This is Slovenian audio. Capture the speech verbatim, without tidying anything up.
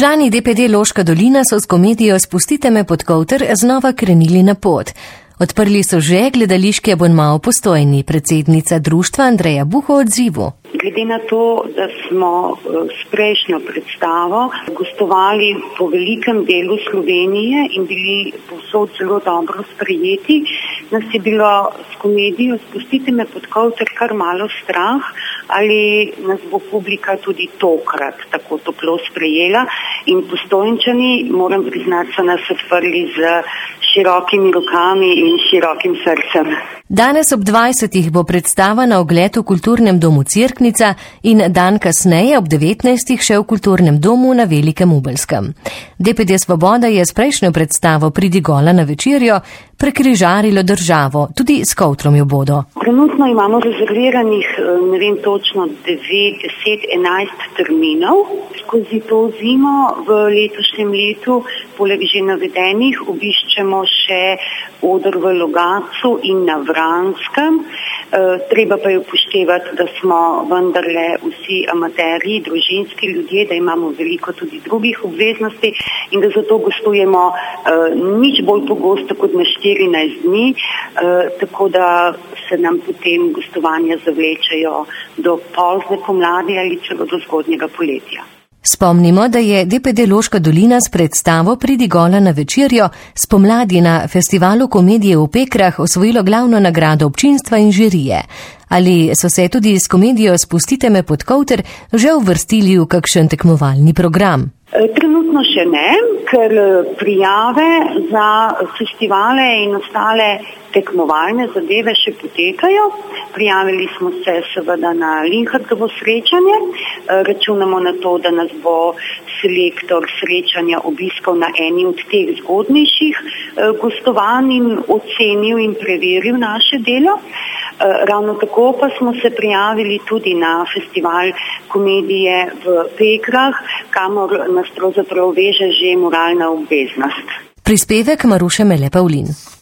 Člani D P D Loška dolina so s komedijo Spustite me pod kovter znova krenili na pot. Odprli so že gledališki abonma v Postojni, predsednica društva Andreja Buho odzivu. Glede na to, da smo s prejšnjo predstavo gostovali po velikem delu Slovenije in bili povsod zelo dobro sprejeti, nas je bilo s komedijo Spustite me pod kovter kar malo strah, ali nas bo publika tudi tokrat tako toplo sprejela. In Postojnčani, moram priznati, so nas odprli z širokimi rokami in širokim srcem. Danes ob dvajsetih bo predstava na ogled v Kulturnem domu Cerknica in dan kasneje ob devetnajstih še v Kulturnem domu na Velikem Ubelskem. D P D Svoboda je s prejšnjo predstavo Pridi gola na večerjo prekrižarilo državo, tudi s kovtrom jo bodo. Trenutno imamo rezerviranih, ne vem točno, devet, deset, enajst terminov. Skozi to zimo v letošnjem letu, poleg že navedenih, obiščemo še oder v Logatcu in na Vranskem. E, treba pa je upoštevati, da smo vendarle vsi amaterji, družinski ljudje, da imamo veliko tudi drugih obveznosti in da zato gostujemo e, nič bolj pogosto kot na štirinajst dni, e, tako da se nam potem gostovanja zavlečejo do pozne pomladi ali celo do zgodnjega poletja. Spomnimo, da je D P D Loška dolina s predstavo Pridi gola na večerjo spomladi na festivalu komedije v Pekrah osvojilo glavno nagrado občinstva in žirije. Ali so se tudi s komedijo Spustite me pod kovter že uvrstili v kakšen tekmovalni program? Trenutno še ne, ker prijave za festivale in ostale tekmovalne zadeve še potekajo. Prijavili smo se seveda na Linhartovo srečanje. Računamo na to, da nas bo selektor srečanja obiskal na eni od teh zgodnejših gostovanj in ocenil in preveril naše delo. Ravno tako pa smo se prijavili tudi na festival komedije v Pekrah, kamor nas pravzaprav veže že moralna obveznost. Prispevek Maruše Mele Pavlin.